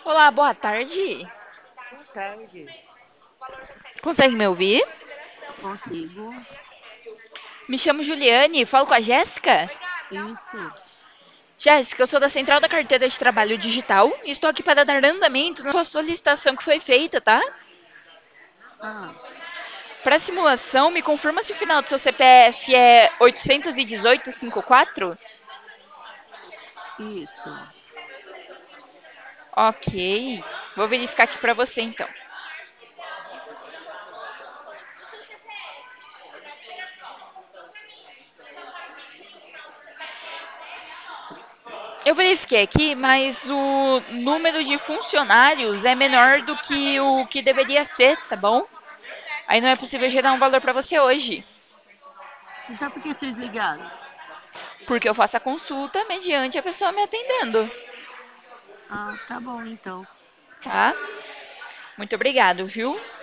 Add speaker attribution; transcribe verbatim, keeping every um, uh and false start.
Speaker 1: Olá, boa tarde.
Speaker 2: Boa tarde.
Speaker 1: Consegue me ouvir?
Speaker 2: Consigo?
Speaker 1: Me chamo Juliane, falo com a Jéssica.
Speaker 2: Isso.
Speaker 1: Jéssica, eu sou da Central da Carteira de Trabalho Digital e estou aqui para dar andamento na sua solicitação que foi feita, tá?
Speaker 2: Ah,
Speaker 1: Para a simulação, me confirma se o final do seu C P F é oitocentos e dezoito cinquenta e quatro?
Speaker 2: isso.
Speaker 1: Ok, vou verificar aqui para você então. Eu verifiquei aqui, mas o número de funcionários é menor do que o que deveria ser, tá bom? Aí não é possível gerar um valor para você hoje,
Speaker 2: Então por que vocês ligaram?
Speaker 1: porque eu faço a consulta mediante a pessoa me atendendo,
Speaker 2: Ah, tá bom então.
Speaker 1: tá? Muito obrigado, viu?